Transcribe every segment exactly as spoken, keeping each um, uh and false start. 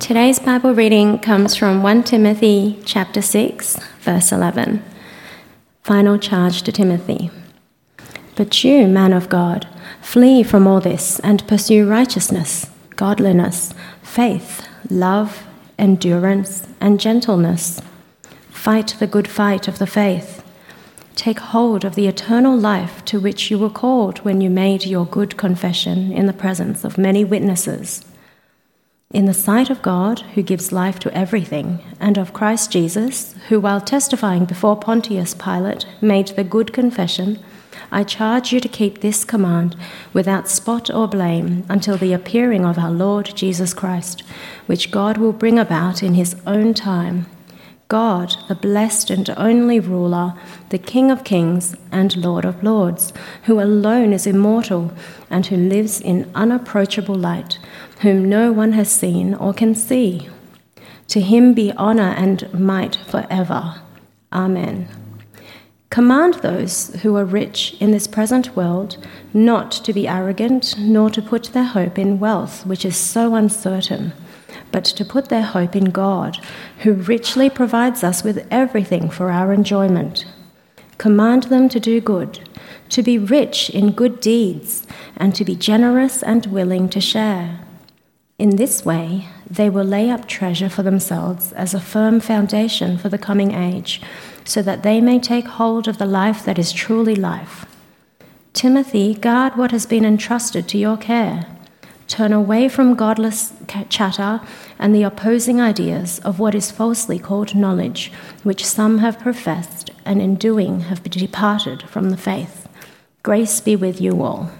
Today's Bible reading comes from First Timothy chapter six, verse eleven. Final charge to Timothy. But you, man of God, flee from all this and pursue righteousness, godliness, faith, love, endurance, and gentleness. Fight the good fight of the faith. Take hold of the eternal life to which you were called when you made your good confession in the presence of many witnesses. In the sight of God, who gives life to everything, and of Christ Jesus, who while testifying before Pontius Pilate made the good confession, I charge you to keep this command without spot or blame until the appearing of our Lord Jesus Christ, which God will bring about in his own time. God, the blessed and only ruler, the King of kings and Lord of lords, who alone is immortal and who lives in unapproachable light, whom no one has seen or can see. To him be honour and might forever. Amen. Command those who are rich in this present world not to be arrogant, nor to put their hope in wealth, which is so uncertain, but to put their hope in God, who richly provides us with everything for our enjoyment. Command them to do good, to be rich in good deeds, and to be generous and willing to share. In this way, they will lay up treasure for themselves as a firm foundation for the coming age, so that they may take hold of the life that is truly life. Timothy, guard what has been entrusted to your care. Turn away from godless chatter and the opposing ideas of what is falsely called knowledge, which some have professed and in doing have departed from the faith. Grace be with you all.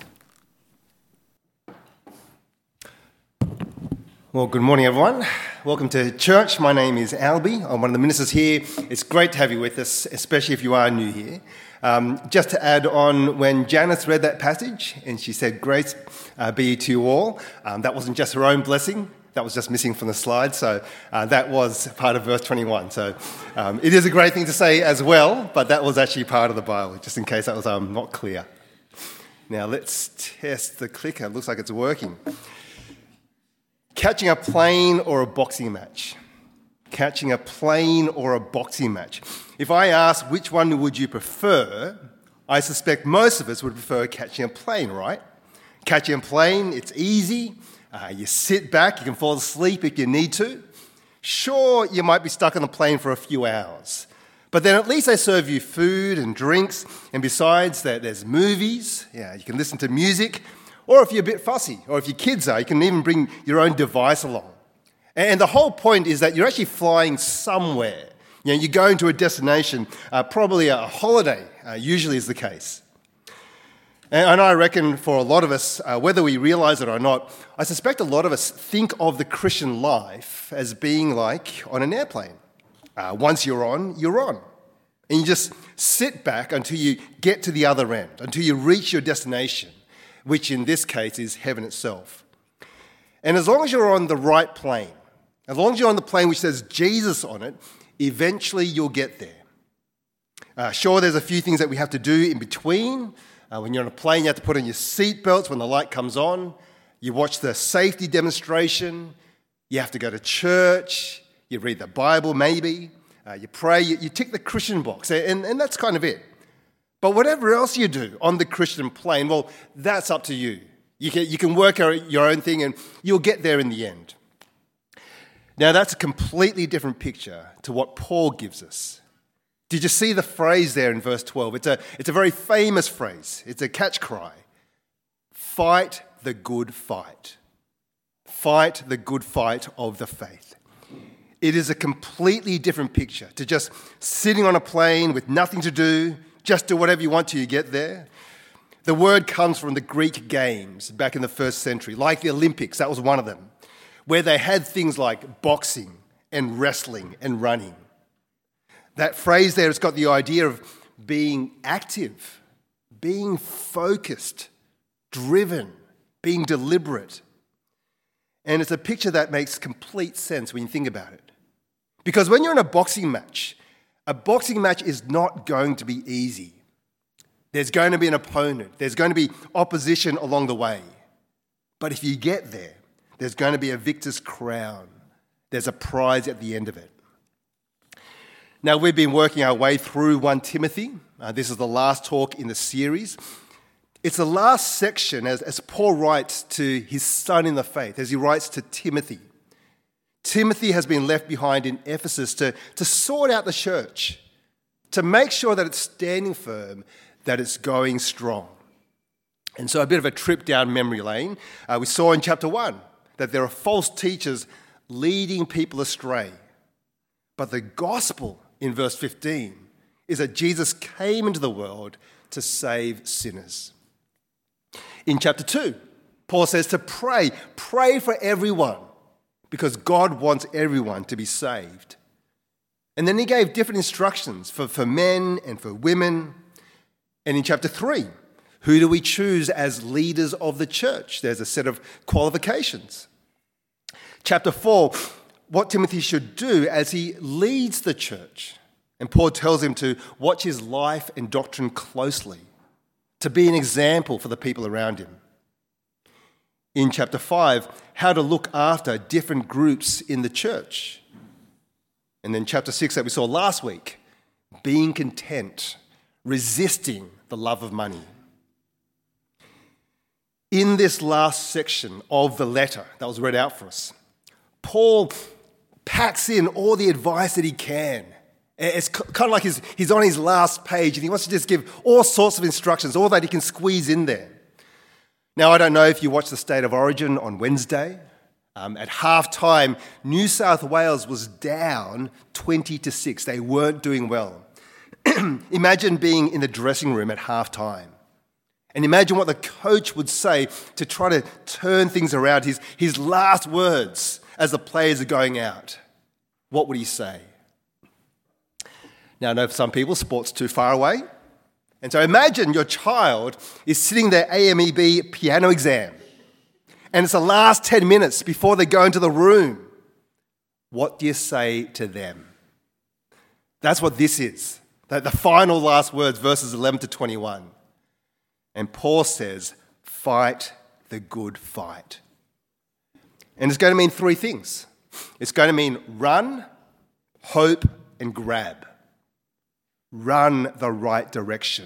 Well, good morning, everyone. Welcome to church. My name is Albie. I'm one of the ministers here. It's great to have you with us, especially if you are new here. Um, just to add on, when Janice read that passage and she said, grace uh, be to you all, um, that wasn't just her own blessing. That was just missing from the slide. So uh, that was part of verse twenty-one. So um, it is a great thing to say as well, but that was actually part of the Bible, just in case that was um, not clear. Now let's test the clicker. It looks like it's working. Catching a plane or a boxing match? Catching a plane or a boxing match? If I ask which one would you prefer, I suspect most of us would prefer catching a plane, right? Catching a plane, it's easy. Uh, you sit back, you can fall asleep if you need to. Sure, you might be stuck on the plane for a few hours, but then at least they serve you food and drinks, and besides that, there's movies. Yeah, you can listen to music. Or if you're a bit fussy, or if your kids are, you can even bring your own device along. And the whole point is that you're actually flying somewhere. You know, you're going to a destination, uh, probably a holiday, uh, usually is the case. And, and I reckon for a lot of us, uh, whether we realise it or not, I suspect a lot of us think of the Christian life as being like on an airplane. Uh, once you're on, you're on. And you just sit back until you get to the other end, until you reach your destination, which in this case is heaven itself. And as long as you're on the right plane, as long as you're on the plane which says Jesus on it, eventually you'll get there. Uh, sure, there's a few things that we have to do in between. Uh, when you're on a plane, you have to put on your seatbelts when the light comes on. You watch the safety demonstration. You have to go to church. You read the Bible, maybe. Uh, you pray. You, you tick the Christian box, and, and that's kind of it. But whatever else you do on the Christian plane, well, that's up to you. You can, you can work out your own thing and you'll get there in the end. Now, that's a completely different picture to what Paul gives us. Did you see the phrase there in verse twelve? It's a, it's a very famous phrase. It's a catch cry. Fight the good fight. Fight the good fight of the faith. It is a completely different picture to just sitting on a plane with nothing to do. Just do whatever you want till you get there. The word comes from the Greek games back in the first century, like the Olympics, that was one of them, where they had things like boxing and wrestling and running. That phrase there has got the idea of being active, being focused, driven, being deliberate. And it's a picture that makes complete sense when you think about it. Because when you're in a boxing match, a boxing match is not going to be easy. There's going to be an opponent. There's going to be opposition along the way. But if you get there, there's going to be a victor's crown. There's a prize at the end of it. Now, we've been working our way through First Timothy. Uh, this is the last talk in the series. It's the last section as, as Paul writes to his son in the faith, as he writes to Timothy. Timothy has been left behind in Ephesus to, to sort out the church, to make sure that it's standing firm, that it's going strong. And so a bit of a trip down memory lane. Uh, we saw in chapter one that there are false teachers leading people astray. But the gospel in verse fifteen is that Jesus came into the world to save sinners. In chapter two, Paul says to pray, pray for everyone, because God wants everyone to be saved. And then he gave different instructions for, for men and for women. And in chapter three, who do we choose as leaders of the church? There's a set of qualifications. Chapter four, what Timothy should do as he leads the church. And Paul tells him to watch his life and doctrine closely, to be an example for the people around him. In chapter five, how to look after different groups in the church. And then chapter six that we saw last week, being content, resisting the love of money. In this last section of the letter that was read out for us, Paul packs in all the advice that he can. It's kind of like he's, he's on his last page and he wants to just give all sorts of instructions, all that he can squeeze in there. Now, I don't know if you watched the State of Origin on Wednesday. Um, at half-time, New South Wales was down twenty to six. They weren't doing well. Imagine being in the dressing room at half-time. And imagine what the coach would say to try to turn things around, his, his last words as the players are going out. What would he say? Now, I know for some people, sport's too far away. And so imagine your child is sitting their A M E B piano exam. And it's the last ten minutes before they go into the room. What do you say to them? That's what this is. The, the final last words, verses eleven to twenty-one. And Paul says, fight the good fight. And it's going to mean three things. It's going to mean run, hope, and grab. Run the right direction.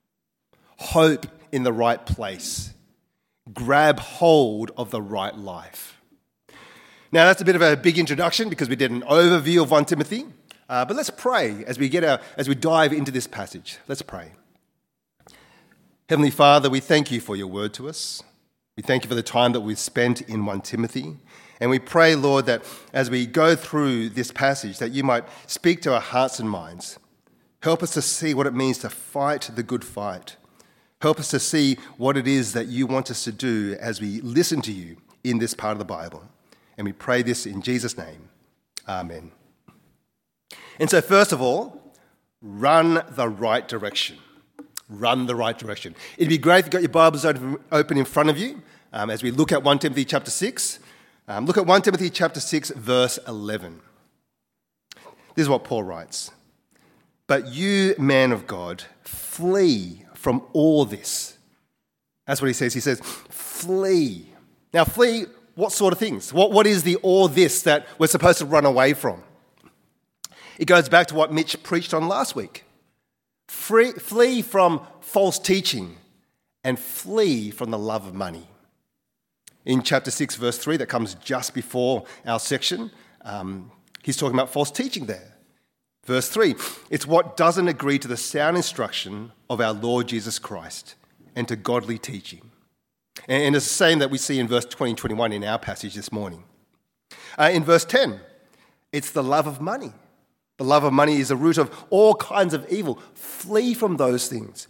Hope in the right place. Grab hold of the right life. Now, that's a bit of a big introduction because we did an overview of First Timothy. Uh, but let's pray as we get our, as we dive into this passage. Let's pray. Heavenly Father, we thank you for your word to us. We thank you for the time that we've spent in First Timothy. And we pray, Lord, that as we go through this passage, that you might speak to our hearts and minds. Help us to see what it means to fight the good fight. Help us to see what it is that you want us to do as we listen to you in this part of the Bible. And we pray this in Jesus' name. Amen. And so first of all, run the right direction. Run the right direction. It'd be great if you've got your Bibles open in front of you um, as we look at First Timothy chapter six. Um, look at First Timothy chapter six, verse eleven. This is what Paul writes. But you, man of God, flee from all this. That's what he says. He says, flee. Now, flee what sort of things? What, what is the all this that we're supposed to run away from? It goes back to what Mitch preached on last week. Free, flee from false teaching and flee from the love of money. In chapter six, verse three, that comes just before our section, um, he's talking about false teaching there. Verse three, it's what doesn't agree to the sound instruction of our Lord Jesus Christ and to godly teaching. And, and it's the same that we see in verse twenty and twenty-one in our passage this morning. Uh, in verse ten, it's the love of money. The love of money is the root of all kinds of evil. Flee from those things.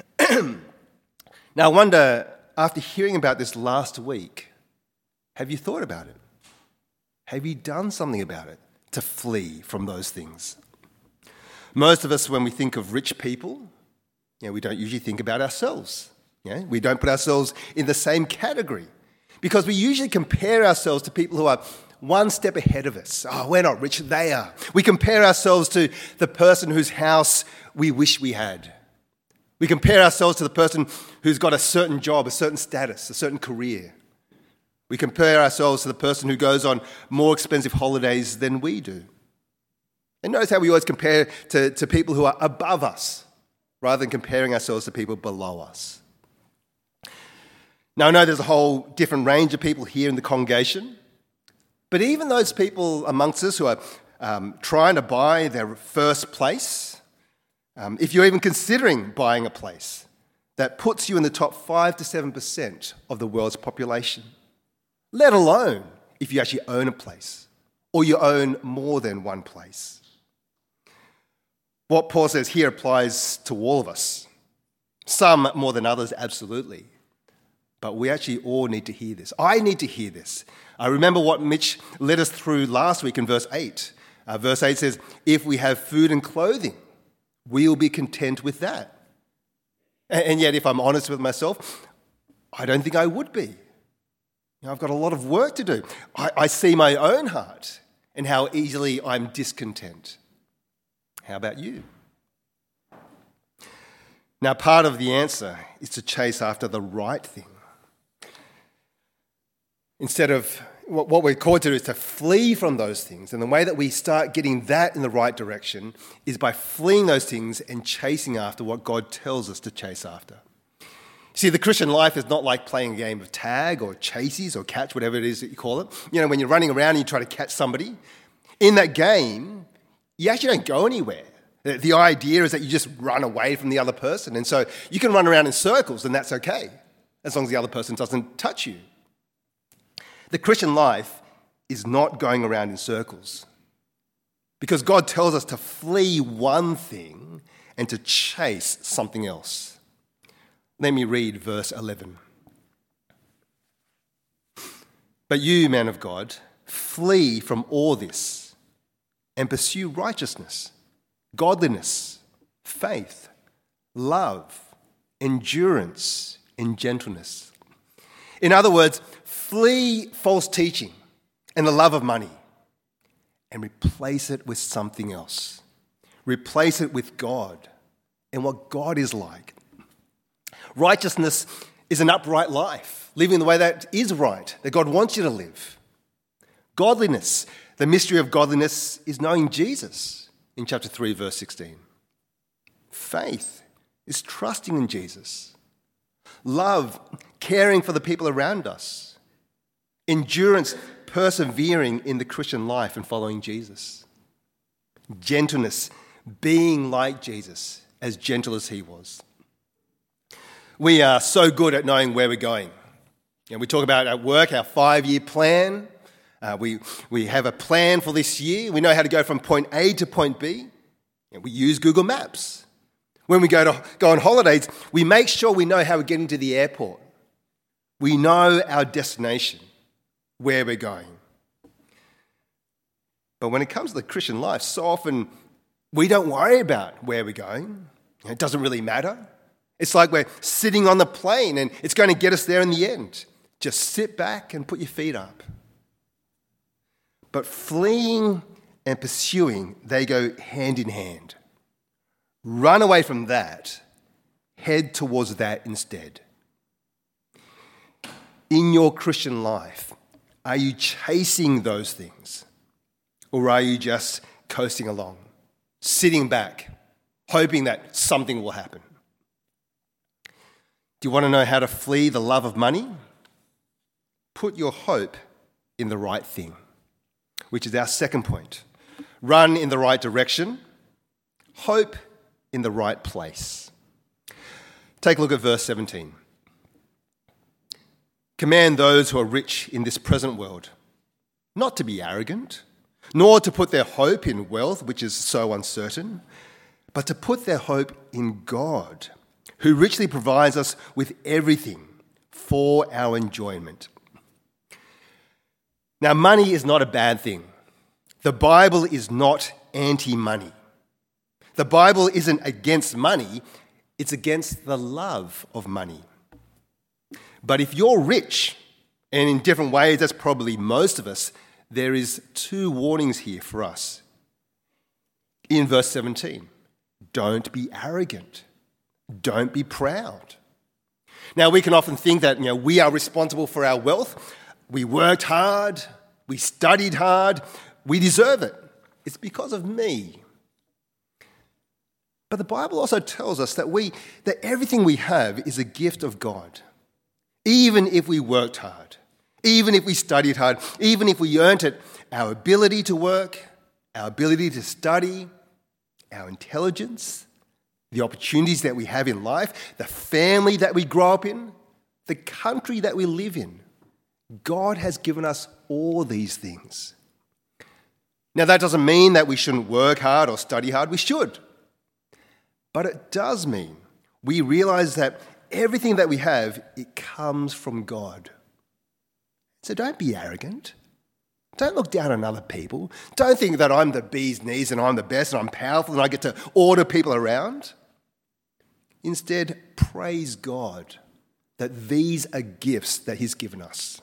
Now, I wonder, after hearing about this last week, have you thought about it? Have you done something about it to flee from those things? Most of us, when we think of rich people, you know, we don't usually think about ourselves. You know? We don't put ourselves in the same category because we usually compare ourselves to people who are one step ahead of us. Oh, we're not rich, they are. We compare ourselves to the person whose house we wish we had. We compare ourselves to the person who's got a certain job, a certain status, a certain career. We compare ourselves to the person who goes on more expensive holidays than we do. And notice how we always compare to, to people who are above us rather than comparing ourselves to people below us. Now, I know there's a whole different range of people here in the congregation, but even those people amongst us who are um, trying to buy their first place, um, if you're even considering buying a place, that puts you in the top five to seven percent of the world's population, let alone if you actually own a place or you own more than one place. What Paul says here applies to all of us. Some more than others, absolutely. But we actually all need to hear this. I need to hear this. I remember what Mitch led us through last week in verse eight. Uh, verse eight says, if we have food and clothing, we will be content with that. And, and yet, if I'm honest with myself, I don't think I would be. You know, I've got a lot of work to do. I, I see my own heart and how easily I'm discontent. How about you? Now, part of the answer is to chase after the right thing. Instead of what we're called to do is to flee from those things. And the way that we start getting that in the right direction is by fleeing those things and chasing after what God tells us to chase after. See, the Christian life is not like playing a game of tag or chases or catch, whatever it is that you call it. You know, when you're running around and you try to catch somebody, in that game, you actually don't go anywhere. The idea is that you just run away from the other person. And so you can run around in circles and that's okay, as long as the other person doesn't touch you. The Christian life is not going around in circles because God tells us to flee one thing and to chase something else. Let me read verse eleven. But you, man of God, flee from all this and pursue righteousness, godliness, faith, love, endurance, and gentleness. In other words, flee false teaching and the love of money and replace it with something else. Replace it with God and what God is like. Righteousness is an upright life, living the way that is right, that God wants you to live. Godliness, the mystery of godliness is knowing Jesus in chapter three, verse sixteen. Faith is trusting in Jesus. Love, caring for the people around us. Endurance, persevering in the Christian life and following Jesus. Gentleness, being like Jesus, as gentle as he was. We are so good at knowing where we're going. And we talk about at work our five-year plan. Uh, we, we have a plan for this year. We know how to go from point A to point B. And we use Google Maps. When we go to go on holidays, we make sure we know how we're getting to the airport. We know our destination, where we're going. But when it comes to the Christian life, so often we don't worry about where we're going. It doesn't really matter. It's like we're sitting on the plane and it's going to get us there in the end. Just sit back and put your feet up. But fleeing and pursuing, they go hand in hand. Run away from that, head towards that instead. In your Christian life, are you chasing those things? Or are you just coasting along, sitting back, hoping that something will happen? Do you want to know how to flee the love of money? Put your hope in the right thing, which is our second point. Run in the right direction. Hope in the right place. Take a look at verse seventeen. Command those who are rich in this present world not to be arrogant, nor to put their hope in wealth, which is so uncertain, but to put their hope in God, who richly provides us with everything for our enjoyment. Now, money is not a bad thing. The Bible is not anti-money. The Bible isn't against money, it's against the love of money. But if you're rich, and in different ways, that's probably most of us, there is two warnings here for us. In verse seventeen, don't be arrogant. Don't be proud. Now, we can often think that, you know, we are responsible for our wealth. we worked hard, we studied hard, we deserve it. It's because of me. But the Bible also tells us that we that everything we have is a gift of God. Even if we worked hard, even if we studied hard, even if we earned it, our ability to work, our ability to study, our intelligence, the opportunities that we have in life, the family that we grow up in, the country that we live in, God has given us all these things. Now, that doesn't mean that we shouldn't work hard or study hard. We should. But it does mean we realize that everything that we have, it comes from God. So don't be arrogant. Don't look down on other people. Don't think that I'm the bee's knees and I'm the best and I'm powerful and I get to order people around. Instead, praise God that these are gifts that He's given us.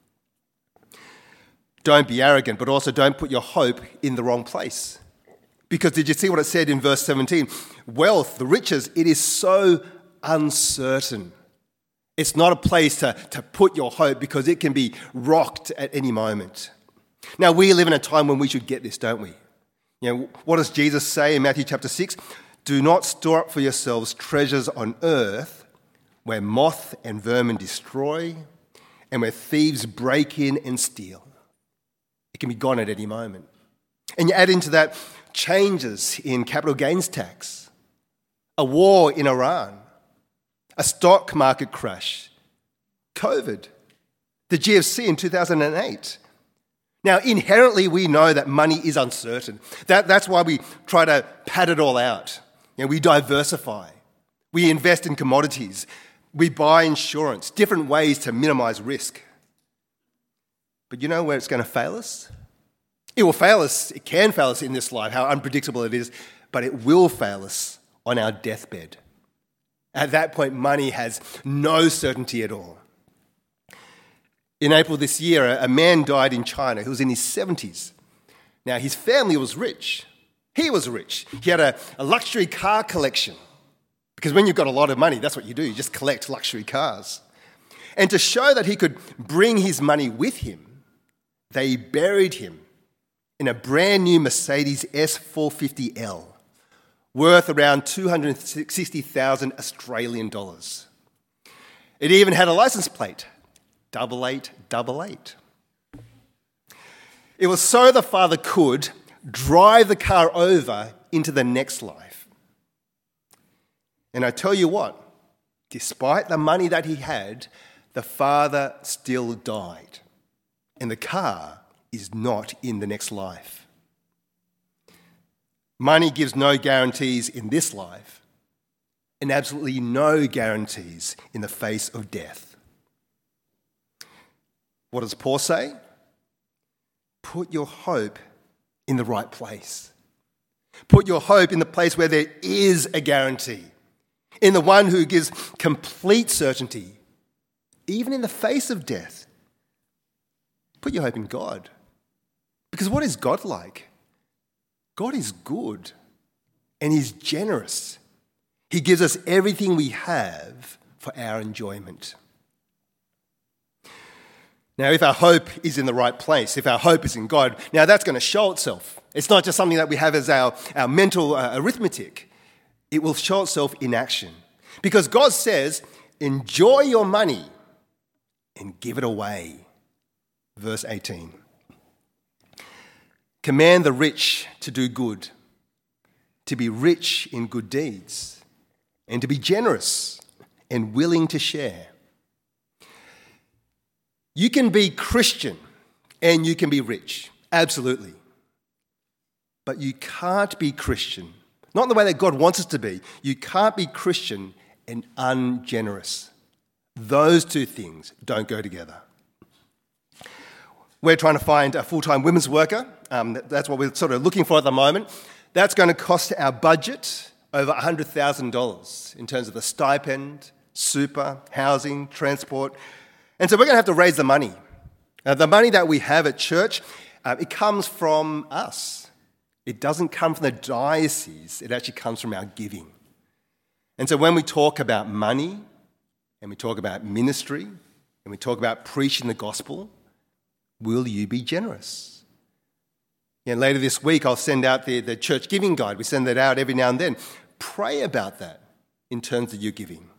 Don't be arrogant, but also don't put your hope in the wrong place. Because did you see what it said in verse seventeen? Wealth, the riches, it is so uncertain. It's not a place to, to put your hope because it can be rocked at any moment. Now, we live in a time when we should get this, don't we? You know, what does Jesus say in Matthew chapter six? Do not store up for yourselves treasures on earth where moth and vermin destroy and where thieves break in and steal. It can be gone at any moment. And you add into that changes in capital gains tax, a war in Iran, a stock market crash, COVID, the G F C in two thousand eight. Now, inherently, we know that money is uncertain. That, that's why we try to pad it all out. You know, we diversify. We invest in commodities. We buy insurance, different ways to minimize risk. But you know where it's going to fail us? It will fail us, it can fail us in this life, how unpredictable it is, but it will fail us on our deathbed. At that point, money has no certainty at all. In April this year, a man died in China who was in his seventies. Now, his family was rich. He was rich. He had a, a luxury car collection. Because when you've got a lot of money, that's what you do. You just collect luxury cars. And to show that he could bring his money with him, they buried him in a brand new Mercedes S four fifty L, worth around two hundred sixty thousand Australian dollars. It even had a license plate, double eight, double eight. It was so the father could drive the car over into the next life. And I tell you what, despite the money that he had, the father still died. And the car is not in the next life. Money gives no guarantees in this life, and absolutely no guarantees in the face of death. What does Paul say? Put your hope in the right place. Put your hope in the place where there is a guarantee, in the one who gives complete certainty, even in the face of death. Put your hope in God. Because what is God like? God is good and He's generous. He gives us everything we have for our enjoyment. Now, if our hope is in the right place, if our hope is in God, now that's going to show itself. It's not just something that we have as our, our mental uh, arithmetic. It will show itself in action. Because God says, enjoy your money and give it away. Verse eighteen. Command the rich to do good, to be rich in good deeds, and to be generous and willing to share. You can be Christian and you can be rich, absolutely. But you can't be Christian, not in the way that God wants us to be. You can't be Christian and ungenerous. Those two things don't go together. We're trying to find a full-time women's worker. Um, that's what we're sort of looking for at the moment. That's going to cost our budget over one hundred thousand dollars in terms of the stipend, super, housing, transport. And so we're going to have to raise the money. Uh, the money that we have at church, uh, it comes from us. It doesn't come from the diocese. It actually comes from our giving. And so when we talk about money, and we talk about ministry, and we talk about preaching the gospel, Will you be generous? And later this week, I'll send out the, the church giving guide. We send that out every now and then. Pray about that in terms of your giving.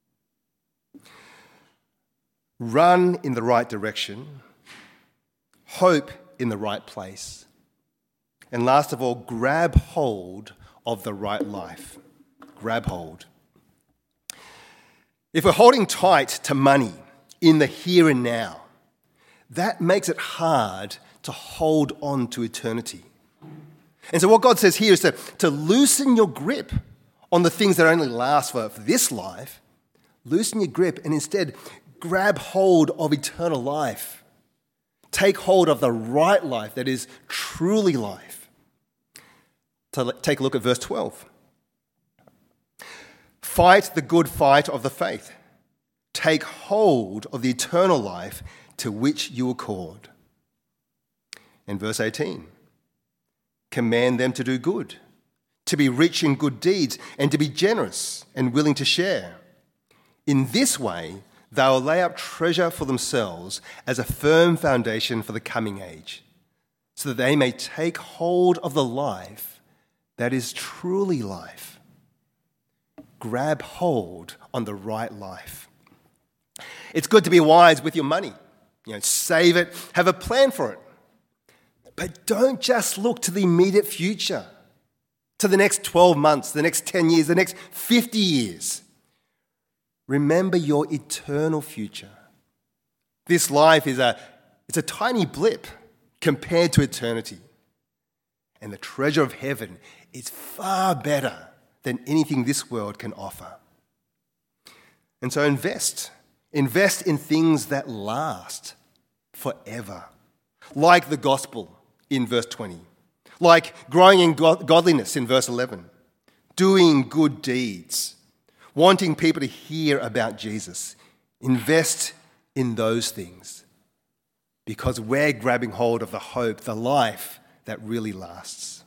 Run in the right direction. Hope in the right place. And last of all, grab hold of the right life. Grab hold. If we're holding tight to money in the here and now, that makes it hard to hold on to eternity. And so what God says here is to, to loosen your grip on the things that only last for, for this life. Loosen your grip and instead grab hold of eternal life. Take hold of the right life that is truly life. So take a look at verse twelve. Fight the good fight of the faith. Take hold of the eternal life to which you were called. In verse eighteen, command them to do good, to be rich in good deeds, and to be generous and willing to share. In this way, they will lay up treasure for themselves as a firm foundation for the coming age, so that they may take hold of the life that is truly life. Grab hold on the right life. It's good to be wise with your money. You know, save it, have a plan for it. But don't just look to the immediate future, to the next twelve months, the next ten years, the next fifty years. Remember your eternal future. This life is a, it's a tiny blip compared to eternity. And the treasure of heaven is far better than anything this world can offer. And so invest. Invest in things that last forever. Like the gospel in verse twenty. Like growing in godliness in verse eleven. Doing good deeds. Wanting people to hear about Jesus. Invest in those things. Because we're grabbing hold of the hope, the life that really lasts.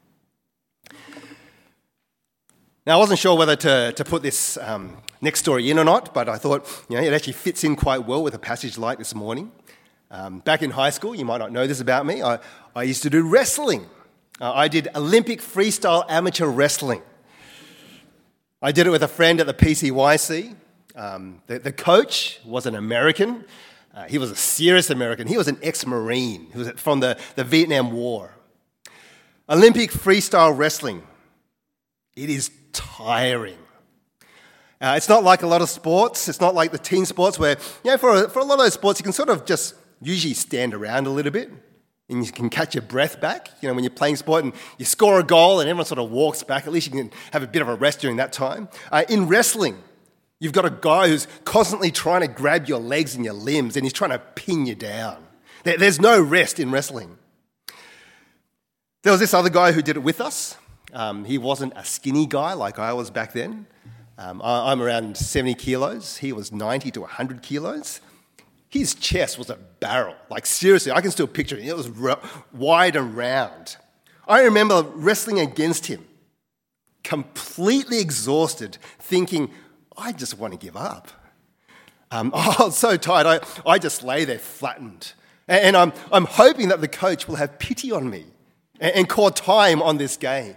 Now, I wasn't sure whether to, to put this um, next story in or not, but I thought, you know, it actually fits in quite well with a passage like this morning. Um, back in high school, you might not know this about me, I, I used to do wrestling. Uh, I did Olympic freestyle amateur wrestling. I did it with a friend at the P C Y C. Um, the, the coach was an American. Uh, he was a serious American. He was an ex-Marine. He was from the, the Vietnam War. Olympic freestyle wrestling. It is tiring. Uh, it's not like a lot of sports. It's not like the team sports where, you know, for a, for a lot of those sports, you can sort of just usually stand around a little bit and you can catch your breath back. You know, when you're playing sport and you score a goal and everyone sort of walks back, at least you can have a bit of a rest during that time. Uh, in wrestling, you've got a guy who's constantly trying to grab your legs and your limbs and he's trying to pin you down. There, there's no rest in wrestling. There was this other guy who did it with us. Um, he wasn't a skinny guy like I was back then. Um, I, I'm around seventy kilos. He was ninety to one hundred kilos. His chest was a barrel. Like, seriously, I can still picture it. It was r- wide and round. I remember wrestling against him, completely exhausted, thinking, I just want to give up. Um, I was so tired, I, I just lay there flattened. And, and I'm, I'm hoping that the coach will have pity on me and, and call time on this game.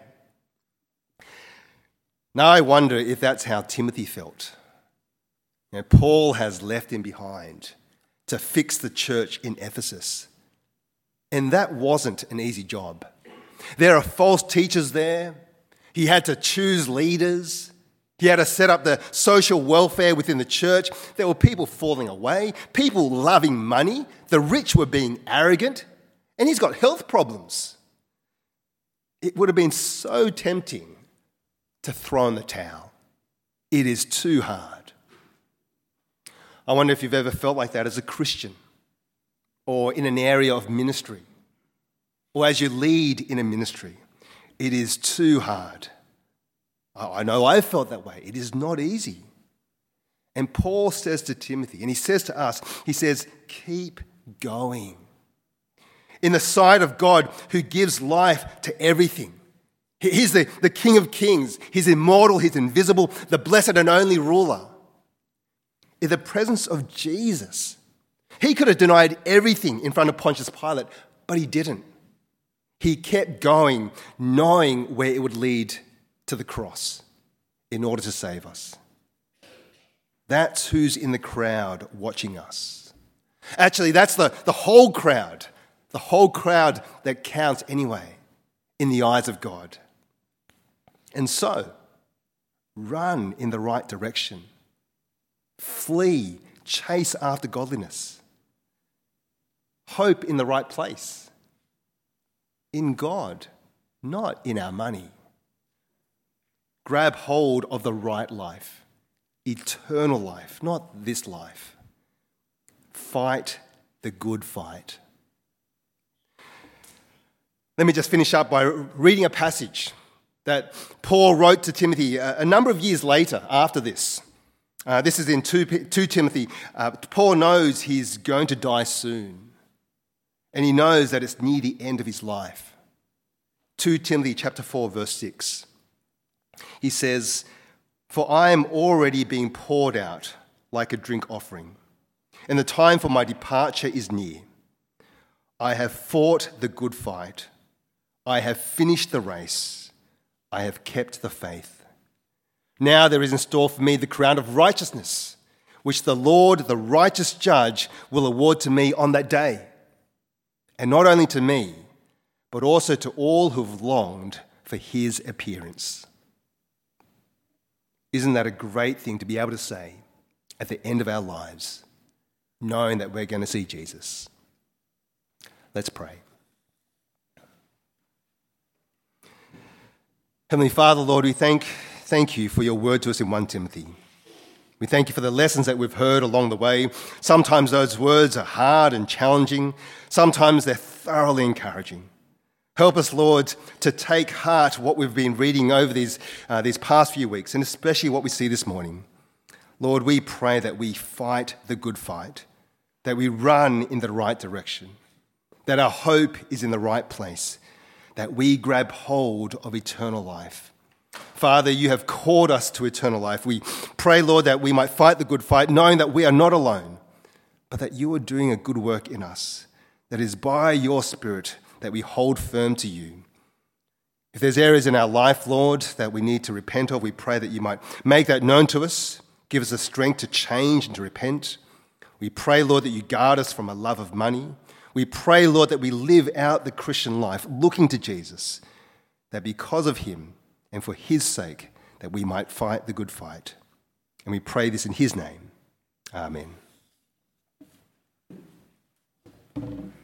Now I wonder if that's how Timothy felt. You know, Paul has left him behind to fix the church in Ephesus. And that wasn't an easy job. There are false teachers there. He had to choose leaders. He had to set up the social welfare within the church. There were people falling away, people loving money. The rich were being arrogant. And he's got health problems. It would have been so tempting to throw in the towel. It is too hard. I wonder if you've ever felt like that as a Christian or in an area of ministry or as you lead in a ministry. It is too hard. I know I've felt that way. It is not easy. And Paul says to Timothy, and he says to us, he says, keep going. In the sight of God who gives life to everything. He's the, the King of Kings. He's immortal, he's invisible, the blessed and only ruler. In the presence of Jesus, He could have denied everything in front of Pontius Pilate, but he didn't. He kept going, knowing where it would lead to the cross in order to save us. That's who's in the crowd watching us. Actually, that's the, the whole crowd, the whole crowd that counts anyway in the eyes of God. And so, run in the right direction. Flee, chase after godliness. Hope in the right place. In God, not in our money. Grab hold of the right life, eternal life, not this life. Fight the good fight. Let me just finish up by reading a passage that Paul wrote to Timothy a, a number of years later after this. Uh, this is in two Timothy. Uh, Paul knows he's going to die soon, and he knows that it's near the end of his life. two Timothy chapter four, verse six. He says, "For I am already being poured out like a drink offering, and the time for my departure is near. I have fought the good fight. I have finished the race. I have kept the faith. Now there is in store for me the crown of righteousness, which the Lord, the righteous judge, will award to me on that day. And not only to me, but also to all who have longed for his appearance." Isn't that a great thing to be able to say at the end of our lives, knowing that we're going to see Jesus? Let's pray. Heavenly Father, Lord, we thank, thank you for your word to us in First Timothy. We thank you for the lessons that we've heard along the way. Sometimes those words are hard and challenging. Sometimes they're thoroughly encouraging. Help us, Lord, to take heart what we've been reading over these, uh, these past few weeks, and especially what we see this morning. Lord, we pray that we fight the good fight, that we run in the right direction, that our hope is in the right place, that we grab hold of eternal life. Father, you have called us to eternal life. We pray, Lord, that we might fight the good fight, knowing that we are not alone, but that you are doing a good work in us, that is by your Spirit that we hold firm to you. If there's areas in our life, Lord, that we need to repent of, we pray that you might make that known to us, give us the strength to change and to repent. We pray, Lord, that you guard us from a love of money. We pray, Lord, that we live out the Christian life looking to Jesus, that because of him and for his sake, that we might fight the good fight. And we pray this in his name. Amen.